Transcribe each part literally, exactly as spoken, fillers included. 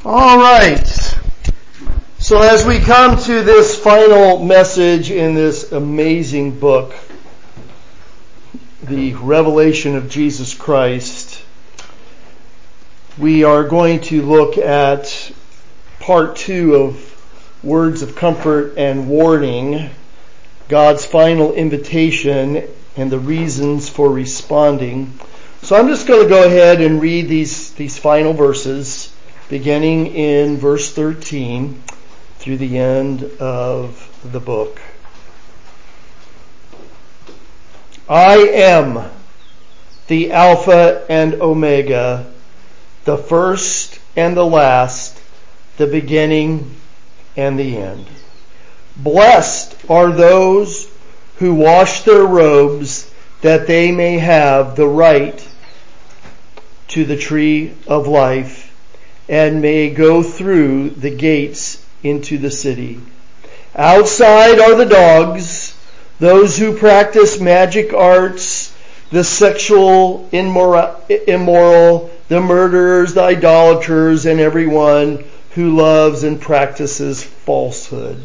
All right. So as we come to this final message in this amazing book, the Revelation of Jesus Christ, we are going to look at part two of Words of Comfort and Warning, God's final invitation and the reasons for responding. So I'm just going to go ahead and read these, these final verses, beginning in verse thirteen through the end of the book. I am the Alpha and Omega, the first and the last, the beginning and the end. Blessed are those who wash their robes, that they may have the right to the tree of life, and may go through the gates into the city. Outside are the dogs, those who practice magic arts, the sexual immoral, immoral, the murderers, the idolaters, and everyone who loves and practices falsehood.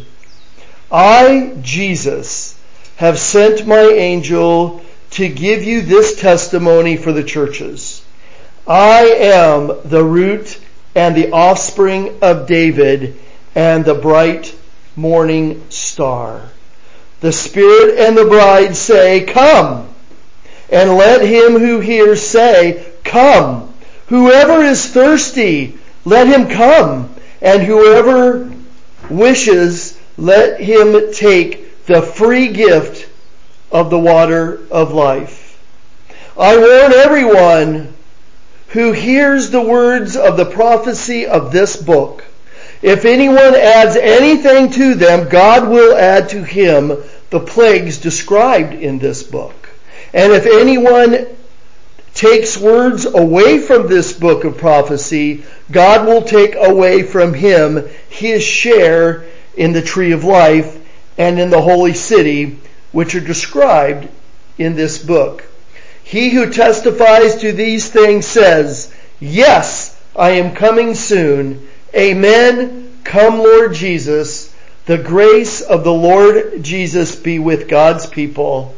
I, Jesus, have sent my angel to give you this testimony for the churches. I am the root and the offspring of David and the bright morning star. The Spirit and the bride say, "Come." And let him who hears say, "Come." Whoever is thirsty, let him come. And whoever wishes, let him take the free gift of the water of life. I warn everyone who hears the words of the prophecy of this book. If anyone adds anything to them, God will add to him the plagues described in this book. And if anyone takes words away from this book of prophecy, God will take away from him his share in the tree of life and in the holy city, which are described in this book. He who testifies to these things says, "Yes, I am coming soon. Amen. Come, Lord Jesus." The grace of the Lord Jesus be with God's people.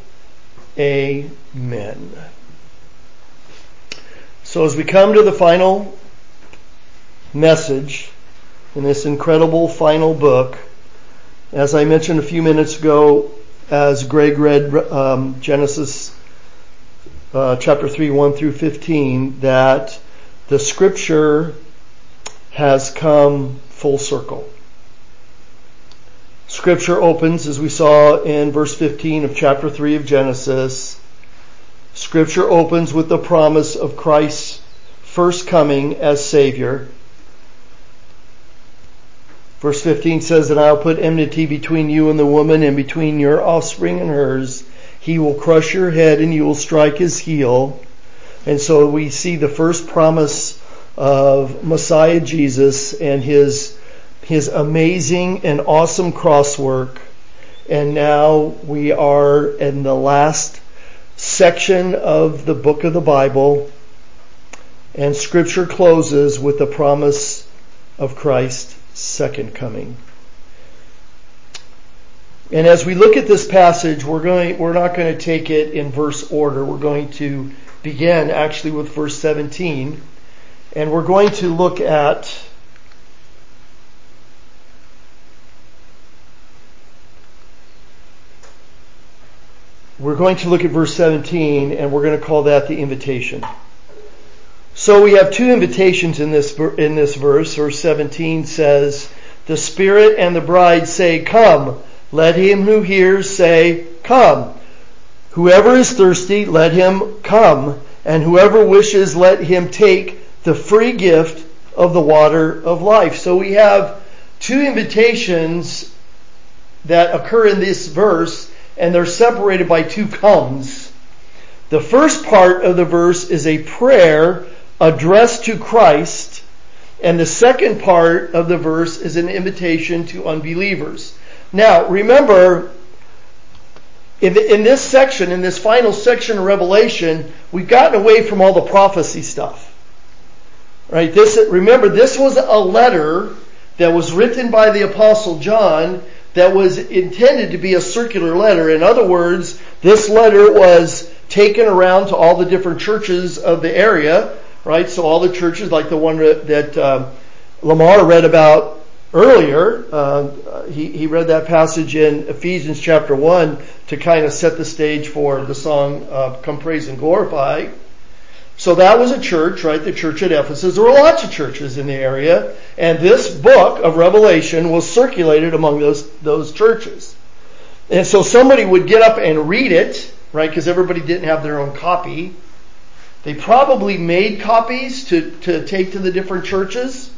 Amen. So as we come to the final message in this incredible final book, as I mentioned a few minutes ago, as Greg read um, Genesis Uh, chapter three, one through fifteen, that the scripture has come full circle. Scripture opens, as we saw in verse fifteen of chapter three of Genesis. Scripture opens with the promise of Christ's first coming as Savior. Verse fifteen says that I'll put enmity between you and the woman, and between your offspring and hers. He will crush your head and you will strike his heel. And so we see the first promise of Messiah Jesus and his, his amazing and awesome cross work. And now we are in the last section of the book of the Bible. And Scripture closes with the promise of Christ's second coming. And as we look at this passage, we're going, we're not going to take it in verse order. We're going to begin actually with verse seventeen. And we're going to look at we're going to look at verse seventeen, and we're going to call that the invitation. So we have two invitations in this in this verse. Verse seventeen says, "The Spirit and the bride say, 'Come.' Let him who hears say, 'Come.' Whoever is thirsty, let him come. And whoever wishes, let him take the free gift of the water of life." So we have two invitations that occur in this verse, and they're separated by two comes. The first part of the verse is a prayer addressed to Christ, and the second part of the verse is an invitation to unbelievers. Now, remember, in, in this section, in this final section of Revelation, we've gotten away from all the prophecy stuff. Right? This, remember, this was a letter that was written by the Apostle John that was intended to be a circular letter. In other words, this letter was taken around to all the different churches of the area, right? So all the churches, like the one that um, Lamar read about earlier, uh, he, he read that passage in Ephesians chapter one to kind of set the stage for the song, uh, Come Praise and Glorify. So that was a church, right? The church at Ephesus. There were lots of churches in the area, and this book of Revelation was circulated among those those churches. And so somebody would get up and read it, right? Because everybody didn't have their own copy. They probably made copies to, to take to the different churches.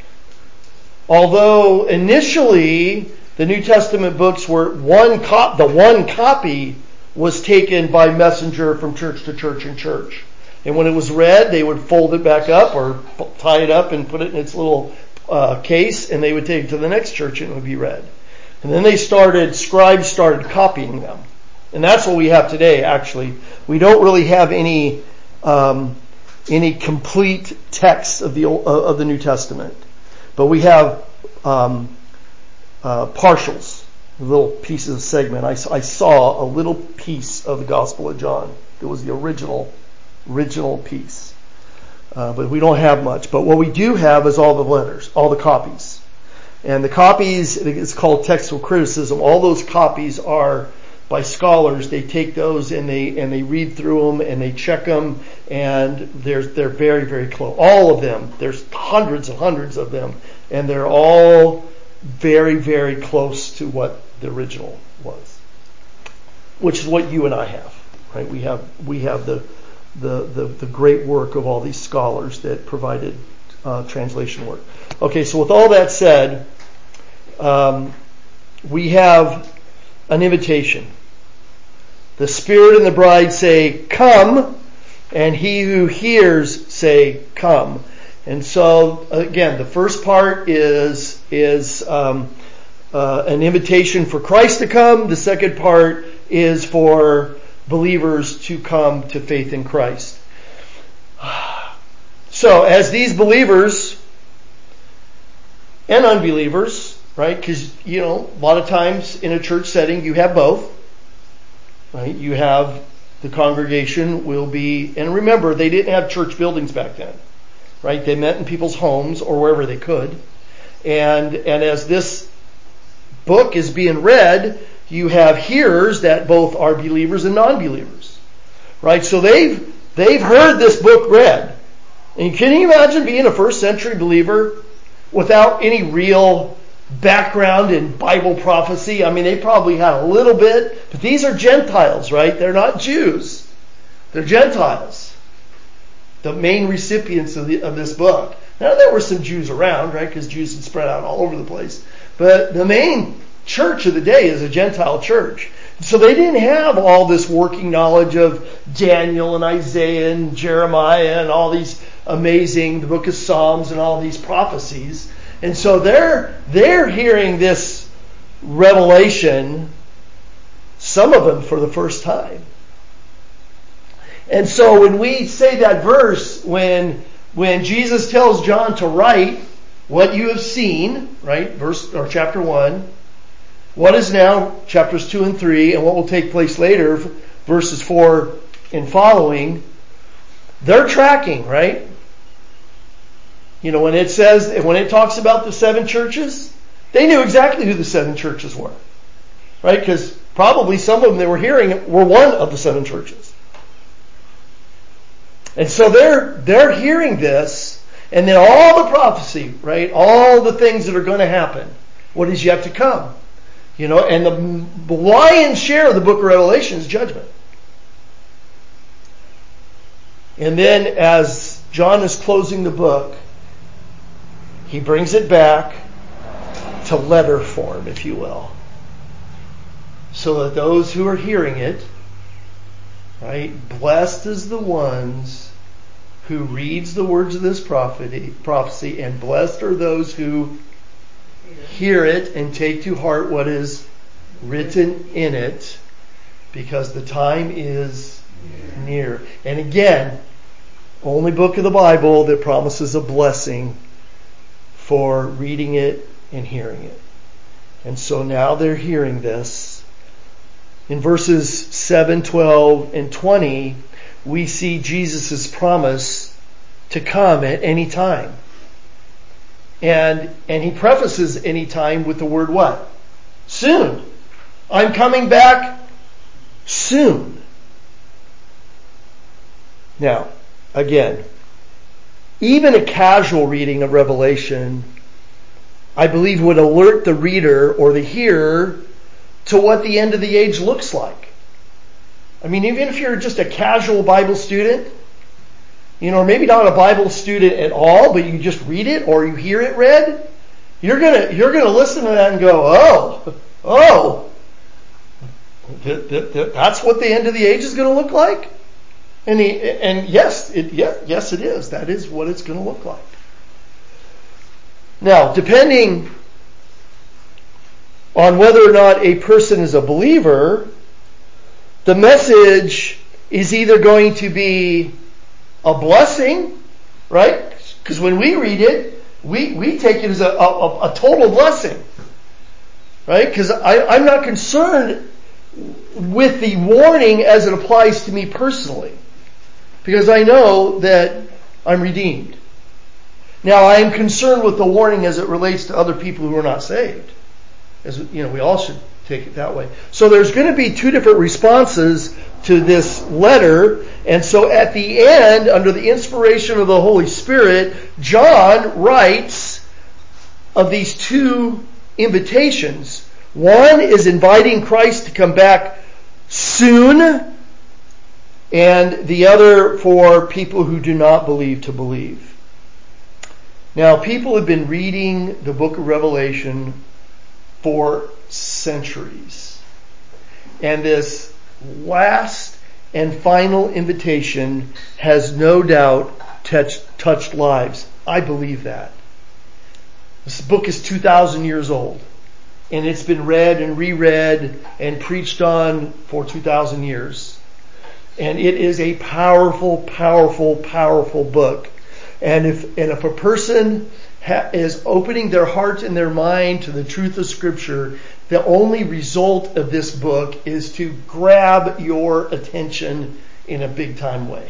Although initially the New Testament books were one cop, the one copy was taken by messenger from church to church and church. And when it was read, they would fold it back up or tie it up and put it in its little uh, case, and they would take it to the next church and it would be read. And then they started, scribes started copying them. And that's what we have today, actually. We don't really have any um, any complete text of the uh, of the New Testament. But we have um, uh, partials, little pieces of segment. I, I saw a little piece of the Gospel of John. It was the original original piece. Uh, but we don't have much. But what we do have is all the letters, all the copies. And the copies, it's called textual criticism. All those copies are by scholars. They take those and they and they read through them and they check them, and they're they're very, very close. All of them. There's hundreds and hundreds of them, and they're all very, very close to what the original was, which is what you and I have, right? We have we have the the the, the great work of all these scholars that provided uh, translation work. Okay, so with all that said, um, we have an invitation. The Spirit and the bride say, "Come," and he who hears say, "Come." And so, again, the first part is is um, uh, an invitation for Christ to come. The second part is for believers to come to faith in Christ. So, as these believers and unbelievers, right? Because, you know, a lot of times in a church setting, you have both. Right? You have the congregation will be, and remember, they didn't have church buildings back then, right? They met in people's homes or wherever they could. And, and as this book is being read, you have hearers that both are believers and non-believers, right? So they've, they've heard this book read. And can you imagine being a first century believer without any real background in Bible prophecy? I mean, they probably had a little bit, but these are Gentiles, right? They're not Jews. They're Gentiles, the main recipients of, the, of this book. Now, there were some Jews around, right? Because Jews had spread out all over the place. But the main church of the day is a Gentile church. So they didn't have all this working knowledge of Daniel and Isaiah and Jeremiah and all these amazing, the book of Psalms and all these prophecies. And so they're they're hearing this revelation, some of them for the first time. And so when we say that verse, when when Jesus tells John to write what you have seen, right, verse or chapter one, what is now chapters two and three, and what will take place later, verses four and following, they're tracking, right? You know, when it says, when it talks about the seven churches, they knew exactly who the seven churches were. Right? Because probably some of them they were hearing were one of the seven churches. And so they're, they're hearing this, and then all the prophecy, right? All the things that are going to happen. What is yet to come? You know, and the lion's share of the book of Revelation is judgment. And then as John is closing the book, he brings it back to letter form, if you will. So that those who are hearing it, right, blessed is the ones who reads the words of this prophecy, prophecy, and blessed are those who hear it and take to heart what is written in it, because the time is near. And again, Only book of the Bible that promises a blessing for reading it and hearing it. And so now they're hearing this. In verses seven, twelve, and twenty, we see Jesus' promise to come at any time. And, and he prefaces any time with the word what? Soon. I'm coming back soon. Now, again, even a casual reading of Revelation, I believe, would alert the reader or the hearer to what the end of the age looks like. I mean, even if you're just a casual Bible student, you know, or maybe not a Bible student at all, but you just read it or you hear it read, you're gonna you're gonna listen to that and go, oh, oh, th- th- th- that's what the end of the age is going to look like. And the, and yes, it yeah, yes it is. That is what it's going to look like. Now, depending on whether or not a person is a believer, the message is either going to be a blessing, right? Because when we read it, we, we take it as a, a, a total blessing, right? Because I'm not concerned with the warning as it applies to me personally, because I know that I'm redeemed. Now, I am concerned with the warning as it relates to other people who are not saved. As you know, we all should take it that way. So there's going to be two different responses to this letter. And so at the end, under the inspiration of the Holy Spirit, John writes of these two invitations. One is inviting Christ to come back soon, and the other for people who do not believe to believe. Now, people have been reading the book of Revelation for centuries. And this last and final invitation has no doubt touched, touched lives. I believe that. This book is two thousand years old. And it's been read and reread and preached on for two thousand years. And it is a powerful, powerful, powerful book. And if and if a person ha- is opening their heart and their mind to the truth of Scripture, the only result of this book is to grab your attention in a big time way.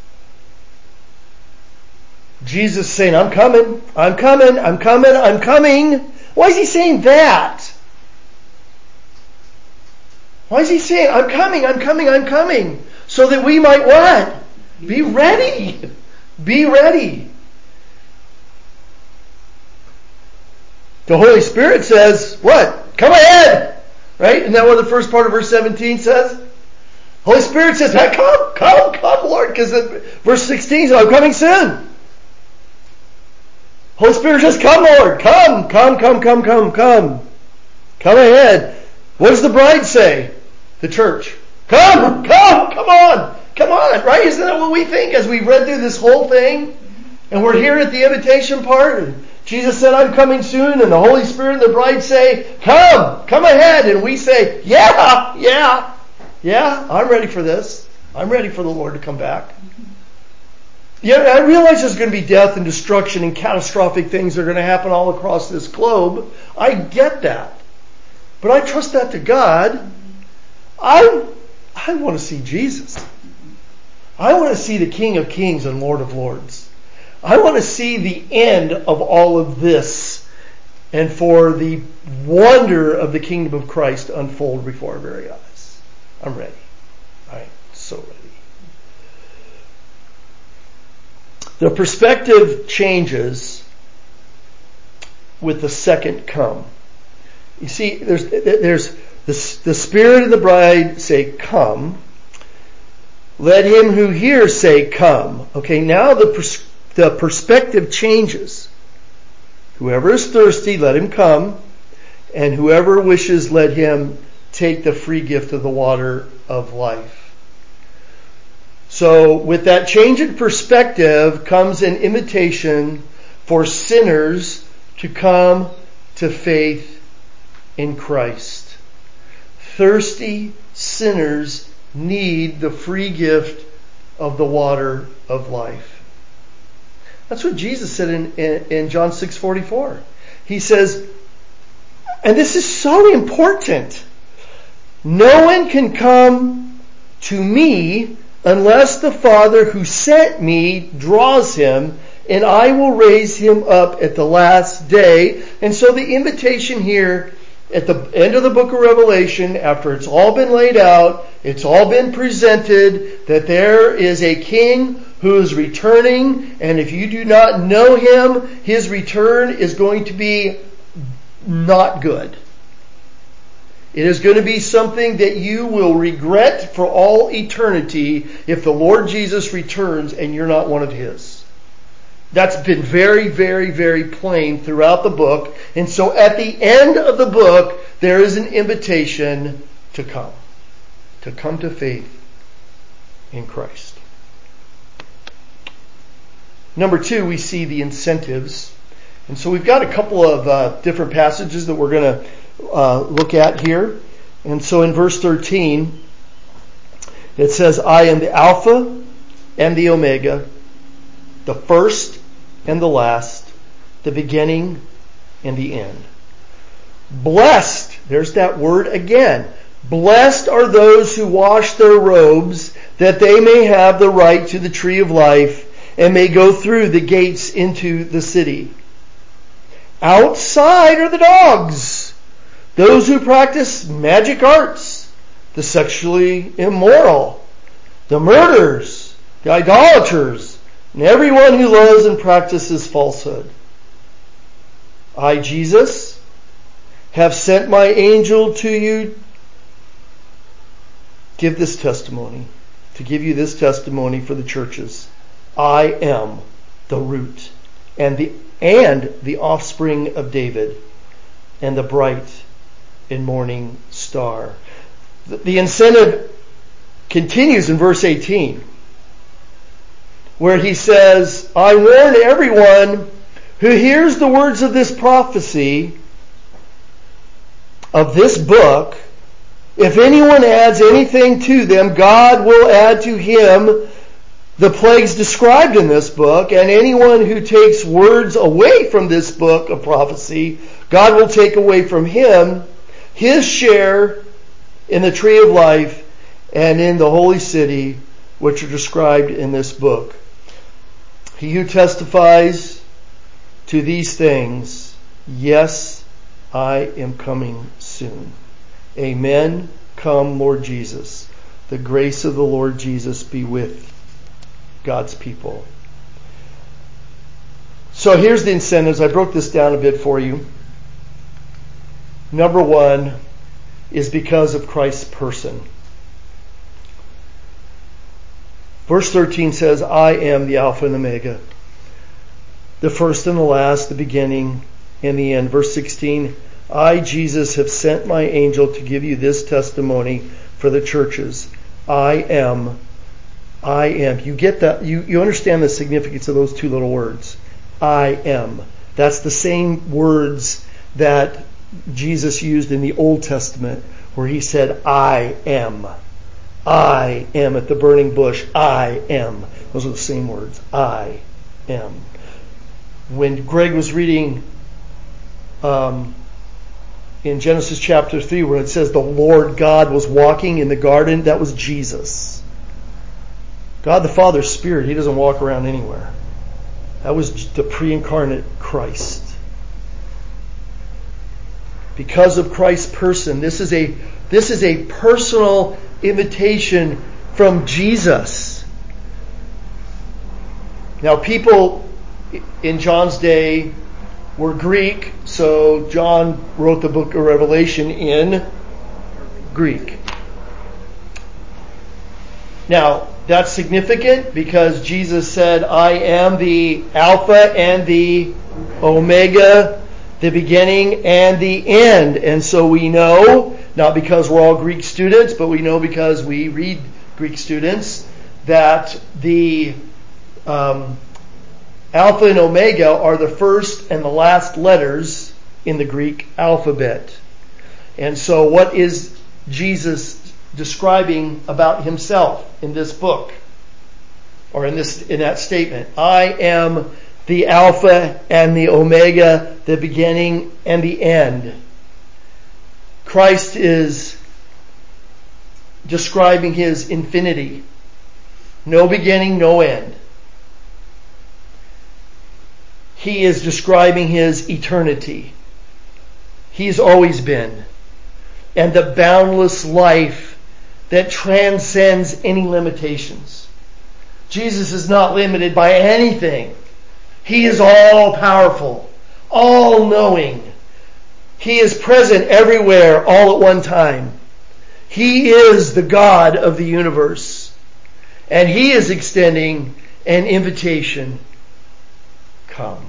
Jesus is saying, I'm coming, I'm coming, I'm coming, I'm coming. Why is he saying that? Why is he saying, I'm coming, I'm coming, I'm coming? So that we might what? Be ready. Be ready. The Holy Spirit says, what? Come ahead. Right? Isn't that what the first part of verse seventeen says? Holy Spirit says, hey, come, come, come, Lord. Because verse sixteen says, I'm coming soon. Holy Spirit says, come, Lord. Come, come, come, come, come, come. Come ahead. What does the bride say? The church. Come, come, come on. Come on, right? Isn't that what we think as we read through this whole thing? And we're here at the invitation part. And Jesus said, I'm coming soon. And the Holy Spirit and the bride say, come, come ahead. And we say, yeah, yeah, yeah, I'm ready for this. I'm ready for the Lord to come back. Yeah, I realize there's going to be death and destruction and catastrophic things that are going to happen all across this globe. I get that. But I trust that to God. I, I want to see Jesus. I want to see the King of Kings and Lord of Lords. I want to see the end of all of this and for the wonder of the kingdom of Christ to unfold before our very eyes. I'm ready. I'm so ready. The perspective changes with the second come. You see, there's there's the, the Spirit and the bride say, come. Let him who hears say, come. Okay, now the pers- the perspective changes. Whoever is thirsty, let him come. And whoever wishes, let him take the free gift of the water of life. So with that change in perspective comes an invitation for sinners to come to faith in Christ. Thirsty sinners need the free gift of the water of life. That's what Jesus said in, in, in John six forty-four. He says, and this is so important, no one can come to me unless the Father who sent me draws him, and I will raise him up at the last day. And so the invitation here at the end of the book of Revelation, after it's all been laid out, it's all been presented, that there is a king who is returning, and if you do not know him, his return is going to be not good. It is going to be something that you will regret for all eternity if the Lord Jesus returns and you're not one of his. That's been very, very, very plain throughout the book. And so at the end of the book, there is an invitation to come. To come to faith in Christ. Number two, we see the incentives. And so we've got a couple of uh, different passages that we're going to uh, look at here. And so in verse thirteen, it says, I am the Alpha and the Omega, the first and the last, the beginning and the end. Blessed, there's that word again. Blessed are those who wash their robes, that they may have the right to the tree of life and may go through the gates into the city. Outside are the dogs, those who practice magic arts, the sexually immoral, the murderers, the idolaters, and everyone who loves and practices falsehood. I, Jesus, have sent my angel to you. Give this testimony, to give you this testimony for the churches. I am the root and the and the offspring of David and the bright and morning star. The, the incentive continues in verse eighteen, where he says, I warn everyone who hears the words of this prophecy, of this book, if anyone adds anything to them, God will add to him the plagues described in this book, and anyone who takes words away from this book of prophecy, God will take away from him his share in the tree of life and in the holy city, which are described in this book. He who testifies to these things, yes, I am coming soon. Amen. Come, Lord Jesus. The grace of the Lord Jesus be with God's people. So here's the incentives. I broke this down a bit for you. Number one is because of Christ's person. Verse thirteen says, I am the Alpha and Omega, the first and the last, the beginning and the end. Verse sixteen, I, Jesus, have sent my angel to give you this testimony for the churches. I am I am. You get that? You, you understand the significance of those two little words. I am. That's the same words that Jesus used in the Old Testament, where he said, I am. I am at the burning bush. I am. Those are the same words. I am. When Greg was reading um, in Genesis chapter three, where it says the Lord God was walking in the garden, that was Jesus. God the Father's Spirit, he doesn't walk around anywhere. That was the pre-incarnate Christ. Because of Christ's person, this is a this is a personal invitation from Jesus. Now, people in John's day were Greek, so John wrote the book of Revelation in Greek. Now, that's significant because Jesus said, I am the Alpha and the Omega, the beginning and the end. And so we know, not because we're all Greek students, but we know because we read Greek students, that the um, Alpha and Omega are the first and the last letters in the Greek alphabet. And so what is Jesus describing about himself in this book, or in this in that statement? I am the Alpha and the Omega, the beginning and the end. Christ is describing his infinity. No beginning, no end. He is describing his eternity. He's always been. And the boundless life that transcends any limitations. Jesus is not limited by anything. He is all powerful, all knowing. He is present everywhere, all at one time. He is the God of the universe. And he is extending an invitation. Come.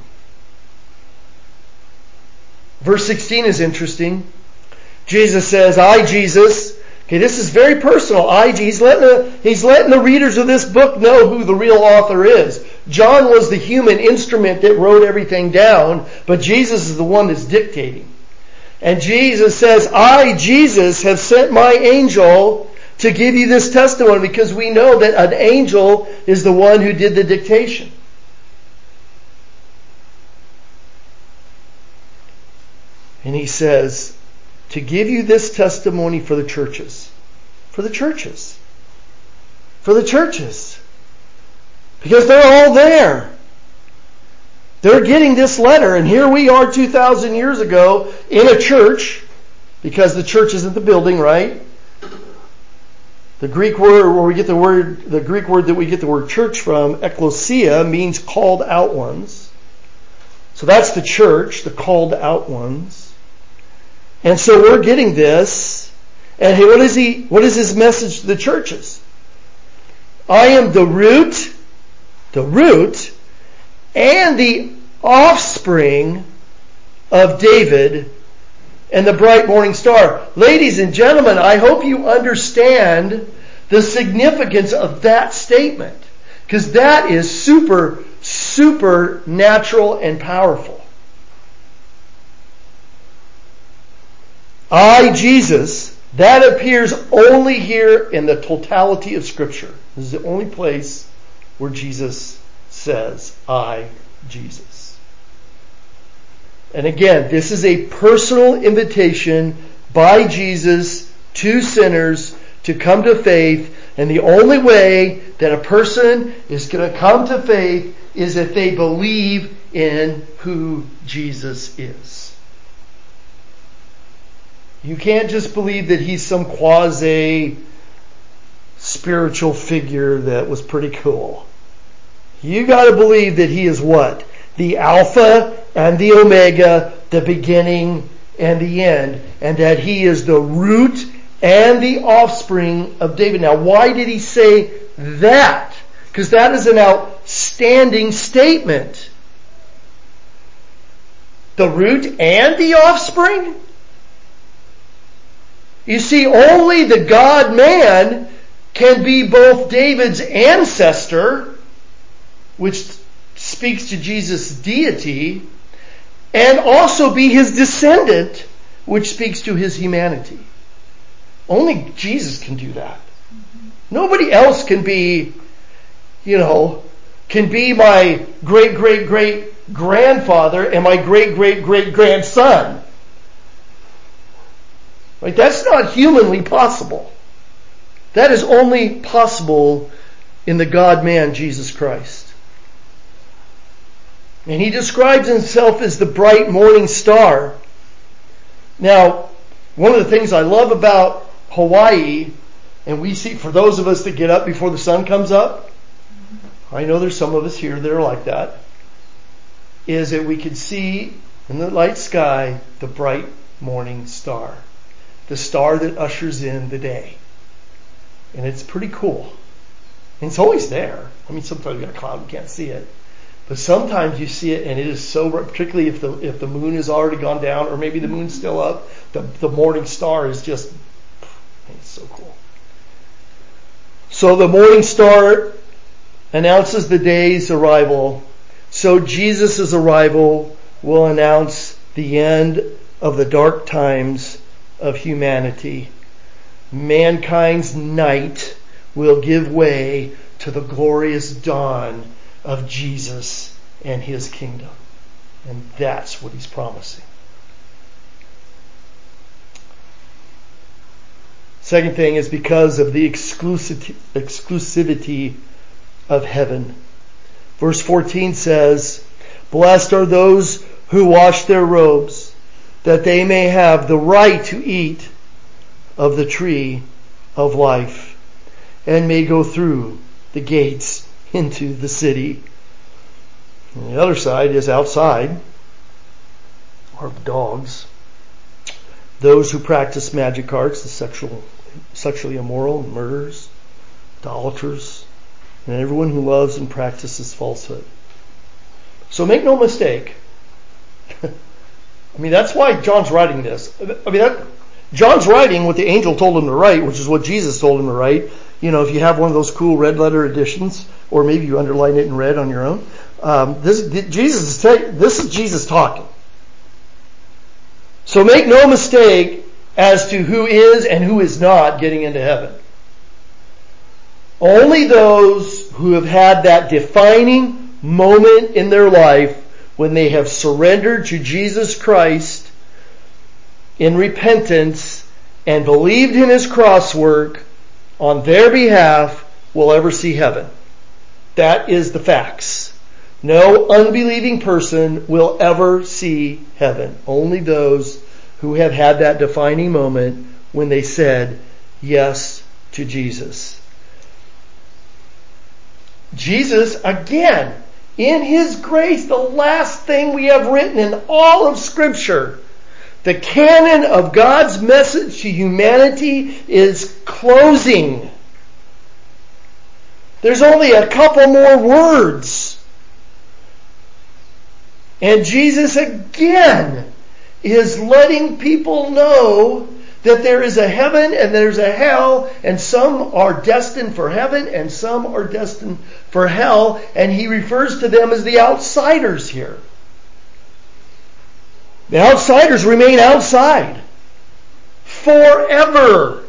Verse sixteen is interesting. Jesus says, I, Jesus. Okay, this is very personal. I, he's letting the, he's letting the readers of this book know who the real author is. John was the human instrument that wrote everything down, but Jesus is the one that's dictating. And Jesus says, I, Jesus, have sent my angel to give you this testimony, because we know that an angel is the one who did the dictation. And he says, to give you this testimony for the churches. For the churches. For the churches. Because they're all there. They're getting this letter, and here we are two thousand years ago in a church, because the church isn't the building, right? The Greek word where we get the word, the Greek word that we get the word church from, ekklesia, means called out ones. So that's the church, the called out ones. And so we're getting this, and hey, what is he? What is his message to the churches? I am the root, the root, and the offspring of David and the bright morning star. Ladies and gentlemen, I hope you understand the significance of that statement, because that is super, super natural and powerful. I, Jesus, that appears only here in the totality of Scripture. This is the only place where Jesus says, I, Jesus. And again, this is a personal invitation by Jesus to sinners to come to faith. And the only way that a person is going to come to faith is if they believe in who Jesus is. You can't just believe that he's some quasi spiritual figure that was pretty cool. You got to believe that he is what? The Alpha and the Omega, the beginning and the end, and that he is the root and the offspring of David. Now, why did he say that? Because that is an outstanding statement. The root and the offspring? You see, only the God-man can be both David's ancestor, which speaks to Jesus' deity, and also be his descendant, which speaks to his humanity. Only Jesus can do that. Mm-hmm. Nobody else can be, you know, can be my great-great-great-grandfather and my great-great-great-grandson. Right? That's not humanly possible. That is only possible in the God-man, Jesus Christ. And he describes himself as the bright morning star. Now, one of the things I love about Hawaii, and we see, for those of us that get up before the sun comes up, I know there's some of us here that are like that, is that we can see in the light sky the bright morning star. The star that ushers in the day. And it's pretty cool. And it's always there. I mean, sometimes you got a cloud, you can't see it. But sometimes you see it, and it is so, particularly if the if the moon has already gone down, or maybe the moon's still up, the, the morning star is just, it's so cool. So the morning star announces the day's arrival. So Jesus' arrival will announce the end of the dark times of humanity. Mankind's night will give way to the glorious dawn of Jesus and His kingdom. And that's what He's promising. Second thing is because of the exclusivity, exclusivity of heaven. Verse fourteen says, "Blessed are those who wash their robes, that they may have the right to eat of the tree of life, and may go through the gates into the city." And the other side is outside, or dogs. Those who practice magic arts, the sexual, sexually immoral, murderers, idolaters, and everyone who loves and practices falsehood. So make no mistake. I mean, that's why John's writing this. I mean, that, John's writing what the angel told him to write, which is what Jesus told him to write. You know, if you have one of those cool red letter editions, or maybe you underline it in red on your own. Um, this, Jesus is ta- this is Jesus talking. So make no mistake as to who is and who is not getting into heaven. Only those who have had that defining moment in their life when they have surrendered to Jesus Christ in repentance and believed in His cross work on their behalf will ever see heaven. That is the facts. No unbelieving person will ever see heaven. Only those who have had that defining moment when they said yes to Jesus. Jesus, again, in His grace, the last thing we have written in all of Scripture, the canon of God's message to humanity is closing. There's only a couple more words. And Jesus again is letting people know that there is a heaven and there's a hell, and some are destined for heaven and some are destined for hell, and He refers to them as the outsiders here. The outsiders remain outside forever.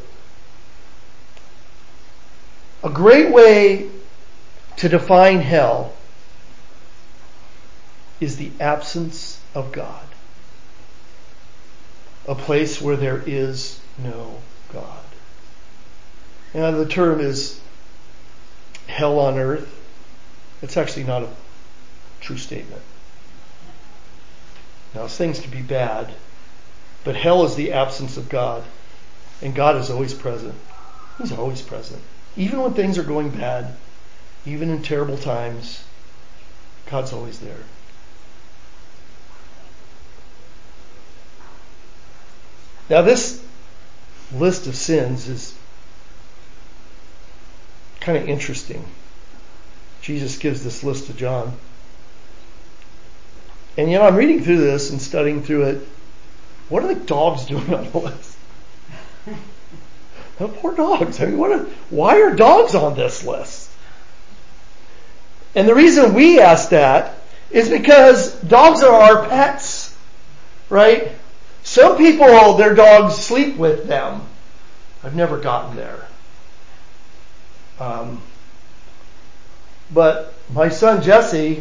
A great way to define hell is the absence of God. A place where there is no God. Now the term is hell on earth. It's actually not a true statement. Now things can be bad, but hell is the absence of God. And God is always present. He's always present. Even when things are going bad, even in terrible times, God's always there. Now this list of sins is kind of interesting. Jesus gives this list to John. And you know, I'm reading through this and studying through it. What are the dogs doing on the list? The poor dogs. I mean, what are, why are dogs on this list? And the reason we ask that is because dogs are our pets, right? Some people, their dogs sleep with them. I've never gotten there. Um, but my son Jesse,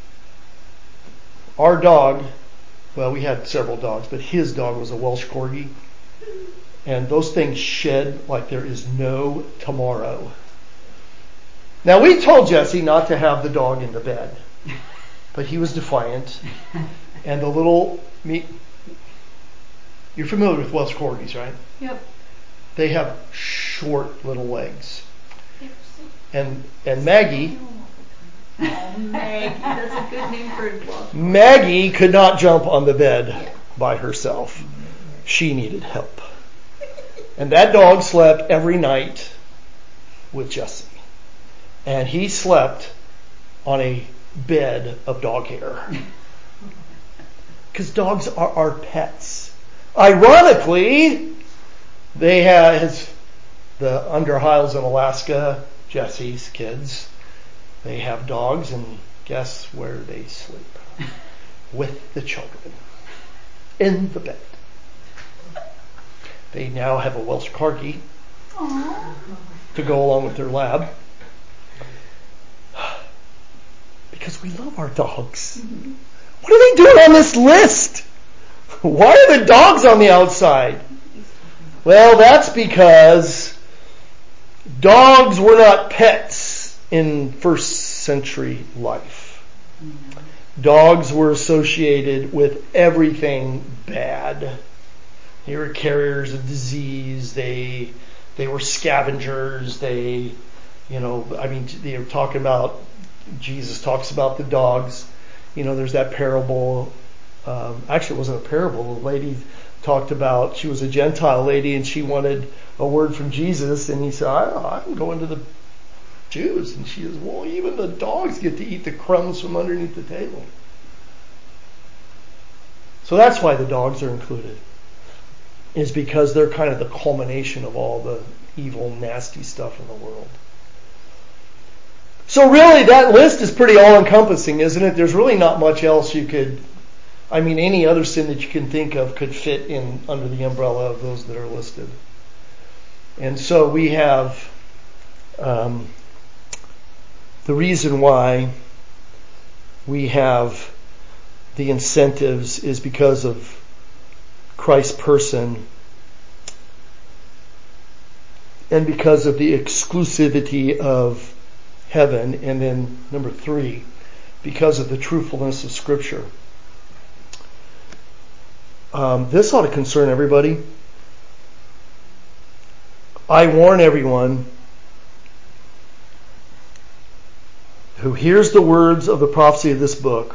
our dog, well, we had several dogs, but his dog was a Welsh Corgi. And those things shed like there is no tomorrow. Now, we told Jesse not to have the dog in the bed, but he was defiant. And the little meat. You're familiar with Welsh Corgis, right? Yep. They have short little legs. And and Maggie. Oh, Maggie. That's a good name for a dog. Maggie could not jump on the bed yeah. by herself. She needed help. And that dog slept every night with Jesse. And he slept on a bed of dog hair. Because dogs are our pets. Ironically, they had his, the Underhiles in Alaska, Jesse's kids. They have dogs, and guess where they sleep? With the children. In the bed. They now have a Welsh Corgi to go along with their lab. Because we love our dogs. Mm-hmm. What are they doing on this list? Why are the dogs on the outside? Well, that's because dogs were not pets in first century life. Mm-hmm. Dogs were associated with everything bad. They were carriers of disease. They they were scavengers. They, you know, I mean, they were talking about, Jesus talks about the dogs. You know, there's that parable. Um, actually, it wasn't a parable. The lady talked about, she was a Gentile lady and she wanted a word from Jesus. And he said, I, I'm going to the Jews. And she says, well, even the dogs get to eat the crumbs from underneath the table. So that's why the dogs are included. Is because they're kind of the culmination of all the evil, nasty stuff in the world. So really, that list is pretty all-encompassing, isn't it? There's really not much else you could, I mean, any other sin that you can think of could fit in under the umbrella of those that are listed. And so we have um, the reason why we have the incentives is because of Christ's person and because of the exclusivity of heaven, and then number three, because of the truthfulness of Scripture. Um, this ought to concern everybody. I warn everyone who hears the words of the prophecy of this book.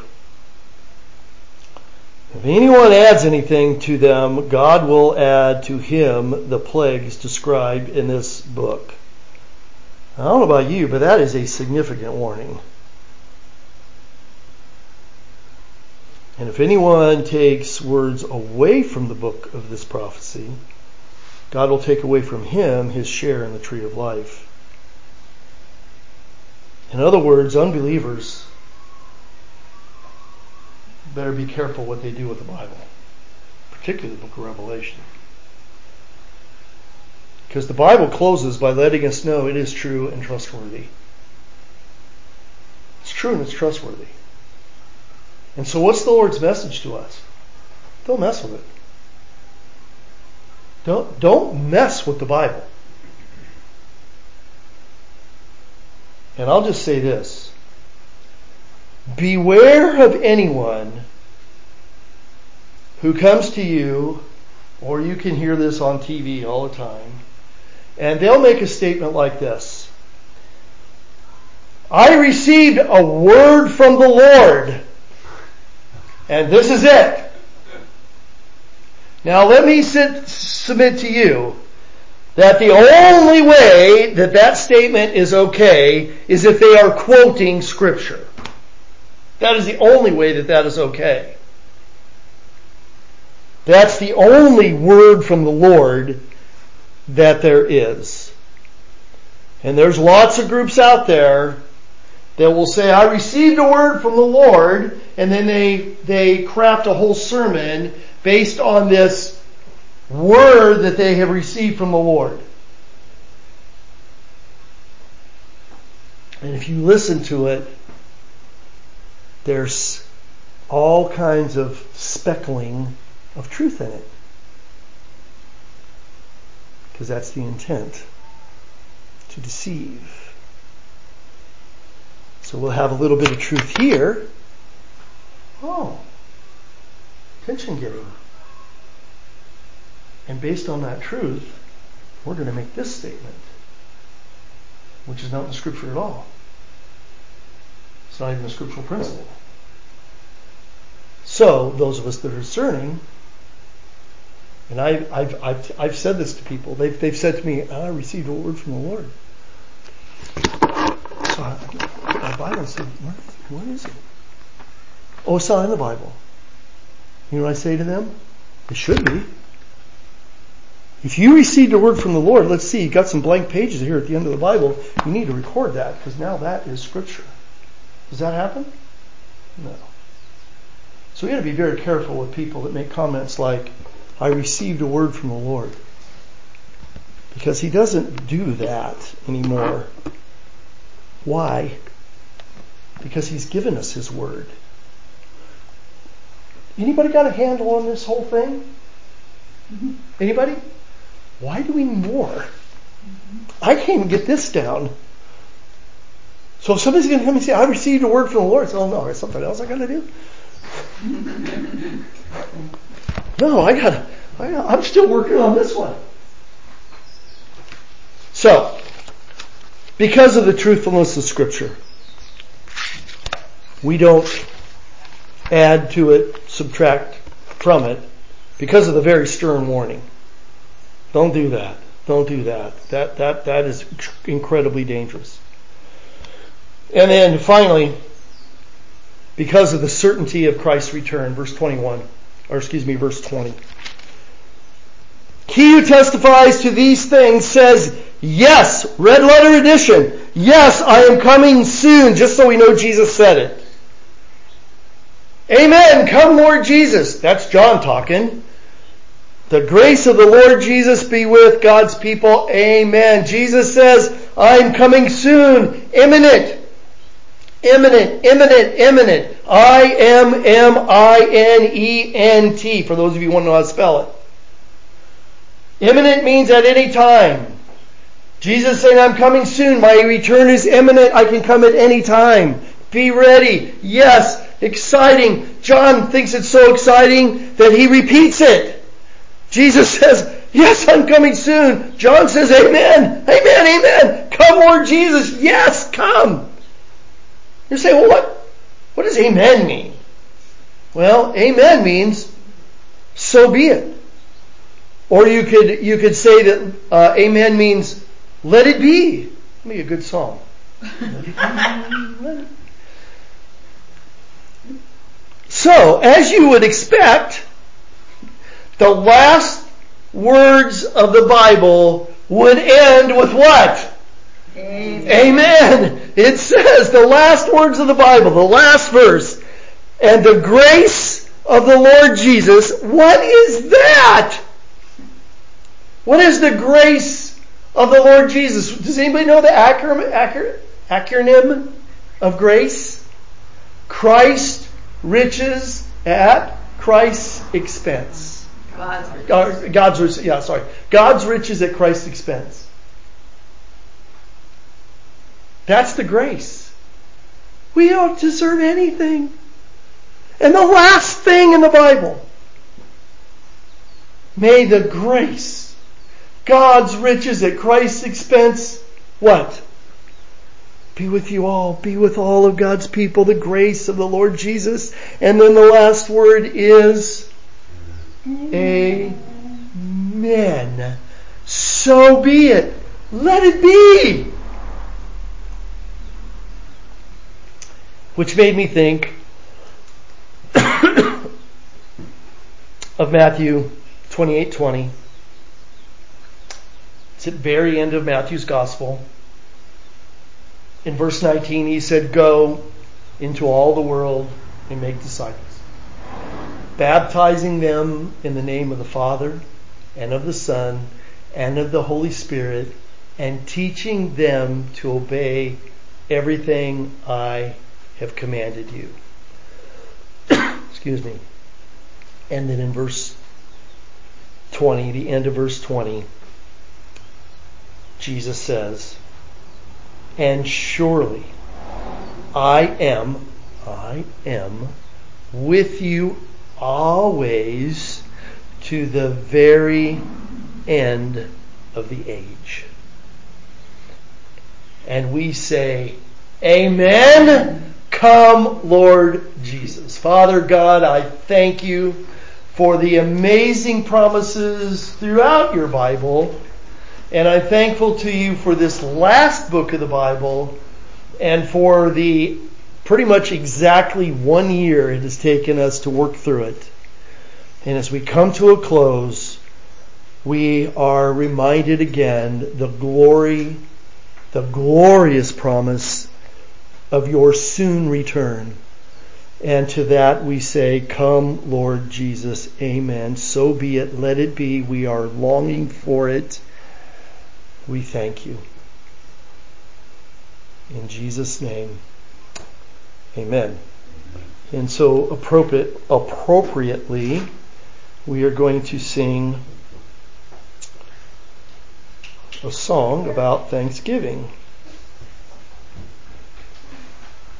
If anyone adds anything to them, God will add to him the plagues described in this book. I don't know about you, but that is a significant warning. And if anyone takes words away from the book of this prophecy, God will take away from him his share in the tree of life. In other words, unbelievers better be careful what they do with the Bible, particularly the book of Revelation. Because the Bible closes by letting us know it is true and trustworthy. It's true and it's trustworthy. And so what's the Lord's message to us? Don't mess with it. Don't, don't mess with the Bible. And I'll just say this. Beware of anyone who comes to you, or you can hear this on T V all the time, and they'll make a statement like this. I received a word from the Lord, and this is it. Now let me sit, submit to you that the only way that that statement is okay is if they are quoting Scripture. That is the only way that that is okay. That's the only word from the Lord that there is. And there's lots of groups out there that will say, I received a word from the Lord, and then they, they craft a whole sermon based on this word that they have received from the Lord. And if you listen to it, there's all kinds of speckling of truth in it. Because that's the intent, to deceive. So we'll have a little bit of truth here. Oh, attention getting. And based on that truth, we're going to make this statement, which is not in the Scripture at all. It's not even a scriptural principle. So, those of us that are discerning, and I, I've, I've, I've said this to people, they've, they've said to me, I received a word from the Lord. So I get my Bible and say, what, what is it? Oh, it's not in the Bible. You know what I say to them? It should be. If you received a word from the Lord, let's see, you've got some blank pages here at the end of the Bible. You need to record that, because now that is Scripture. Does that happen? No. So we got to be very careful with people that make comments like, I received a word from the Lord. Because He doesn't do that anymore. Why? Because He's given us His Word. Anybody got a handle on this whole thing? Mm-hmm. Anybody? Why do we need more? Mm-hmm. I can't even get this down. So if somebody's going to come and say, I received a word from the Lord, so oh no, there's something else I got to do? No, I got. I, I'm still working on this one. So, because of the truthfulness of Scripture, we don't add to it, subtract from it, because of the very stern warning. Don't do that. Don't do that. That that that is incredibly dangerous. And then finally, because of the certainty of Christ's return, verse twenty-one, or excuse me, verse twenty. He who testifies to these things says, yes, red letter edition, yes, I am coming soon, just so we know Jesus said it. Amen, come Lord Jesus. That's John talking. The grace of the Lord Jesus be with God's people. Amen. Jesus says, I'm coming soon, imminent. Imminent, imminent, imminent. I M M I N E N T, for those of you who want to know how to spell it. Imminent means at any time. Jesus saying, I'm coming soon. My return is imminent. I can come at any time. Be ready. Yes, exciting. John thinks it's so exciting that he repeats it. Jesus says, yes, I'm coming soon. John says, amen, amen, amen. Come, Lord Jesus. Yes, come. You say, well, what, what does amen mean? Well, amen means, so be it. Or you could you could say that uh, amen means, let it be. That'd be a good song. So, as you would expect, the last words of the Bible would end with what? Amen. Amen. It says the last words of the Bible, the last verse, and the grace of the Lord Jesus. What is that? What is the grace of the Lord Jesus? Does anybody know the acronym, acronym of grace? Christ riches at Christ's expense. God's riches. Uh, God's riches. Yeah, sorry. God's riches at Christ's expense. That's the grace. We don't deserve anything. And the last thing in the Bible. May the grace, God's riches at Christ's expense, what? Be with you all. Be with all of God's people. The grace of the Lord Jesus. And then the last word is amen. So be it. Let it be. Which made me think of Matthew twenty-eight twenty. It's at the very end of Matthew's Gospel. In verse nineteen, he said, go into all the world and make disciples, baptizing them in the name of the Father and of the Son and of the Holy Spirit, and teaching them to obey everything I have commanded you. Excuse me. And then in verse twenty, the end of verse twenty, Jesus says, and surely I am, I am with you always to the very end of the age. And we say, amen. Come, Lord Jesus. Father God, I thank you for the amazing promises throughout your Bible. And I'm thankful to you for this last book of the Bible and for the pretty much exactly one year it has taken us to work through it. And as we come to a close, we are reminded again the glory, the glorious promise of your soon return. And to that we say, come, Lord Jesus. Amen. So be it. Let it be. We are longing for it. We thank you. In Jesus' name, Amen. And so appropriate, appropriately, we are going to sing a song about Thanksgiving.